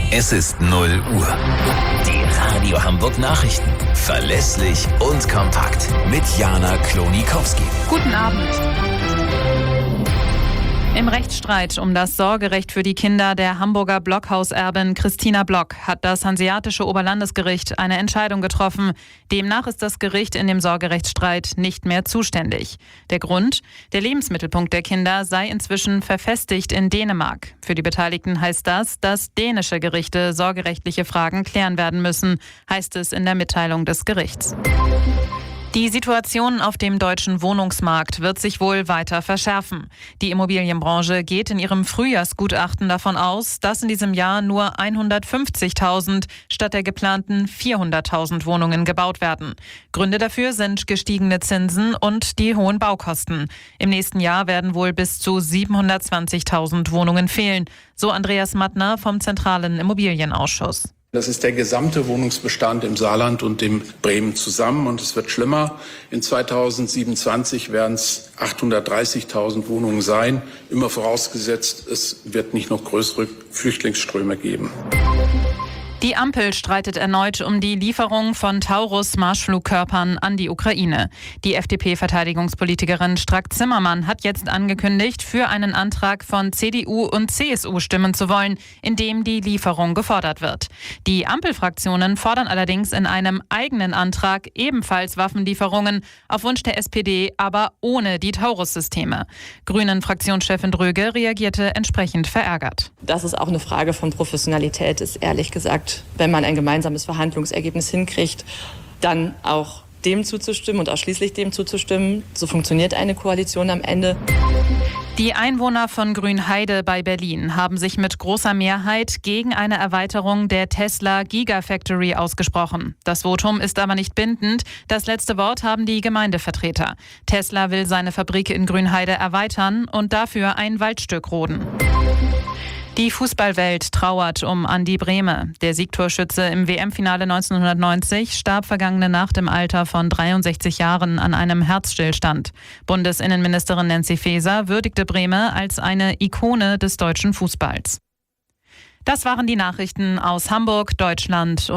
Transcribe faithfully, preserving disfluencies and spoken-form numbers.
Es ist null Uhr. Die Radio Hamburg Nachrichten. Verlässlich und kompakt. Mit Jana Klonikowski. Guten Abend. Im Rechtsstreit um das Sorgerecht für die Kinder der Hamburger Blockhauserbin Christina Block hat das Hanseatische Oberlandesgericht eine Entscheidung getroffen. Demnach ist das Gericht in dem Sorgerechtsstreit nicht mehr zuständig. Der Grund? Der Lebensmittelpunkt der Kinder sei inzwischen verfestigt in Dänemark. Für die Beteiligten heißt das, dass dänische Gerichte sorgerechtliche Fragen klären werden müssen, heißt es in der Mitteilung des Gerichts. Die Situation auf dem deutschen Wohnungsmarkt wird sich wohl weiter verschärfen. Die Immobilienbranche geht in ihrem Frühjahrsgutachten davon aus, dass in diesem Jahr nur hundertfünfzigtausend statt der geplanten vierhunderttausend Wohnungen gebaut werden. Gründe dafür sind gestiegene Zinsen und die hohen Baukosten. Im nächsten Jahr werden wohl bis zu siebenhundertzwanzigtausend Wohnungen fehlen, so Andreas Mattner vom Zentralen Immobilienausschuss. Das ist der gesamte Wohnungsbestand im Saarland und in Bremen zusammen. Und es wird schlimmer. In zweitausendsiebenundzwanzig werden es achthundertdreißigtausend Wohnungen sein. Immer vorausgesetzt, es wird nicht noch größere Flüchtlingsströme geben. Die Ampel streitet erneut um die Lieferung von Taurus-Marschflugkörpern an die Ukraine. Die F D P-Verteidigungspolitikerin Strack-Zimmermann hat jetzt angekündigt, für einen Antrag von C D U und C S U stimmen zu wollen, in dem die Lieferung gefordert wird. Die Ampelfraktionen fordern allerdings in einem eigenen Antrag ebenfalls Waffenlieferungen, auf Wunsch der S P D, aber ohne die Taurus-Systeme. Grünen-Fraktionschefin Dröge reagierte entsprechend verärgert. Das ist auch eine Frage von Professionalität, ist ehrlich gesagt, wenn man ein gemeinsames Verhandlungsergebnis hinkriegt, dann auch dem zuzustimmen und ausschließlich dem zuzustimmen. So funktioniert eine Koalition am Ende. Die Einwohner von Grünheide bei Berlin haben sich mit großer Mehrheit gegen eine Erweiterung der Tesla Gigafactory ausgesprochen. Das Votum ist aber nicht bindend. Das letzte Wort haben die Gemeindevertreter. Tesla will seine Fabrik in Grünheide erweitern und dafür ein Waldstück roden. Die Fußballwelt trauert um Andi Brehme. Der Siegtorschütze im W M-Finale neunzehnhundertneunzig starb vergangene Nacht im Alter von dreiundsechzig Jahren an einem Herzstillstand. Bundesinnenministerin Nancy Faeser würdigte Brehme als eine Ikone des deutschen Fußballs. Das waren die Nachrichten aus Hamburg, Deutschland und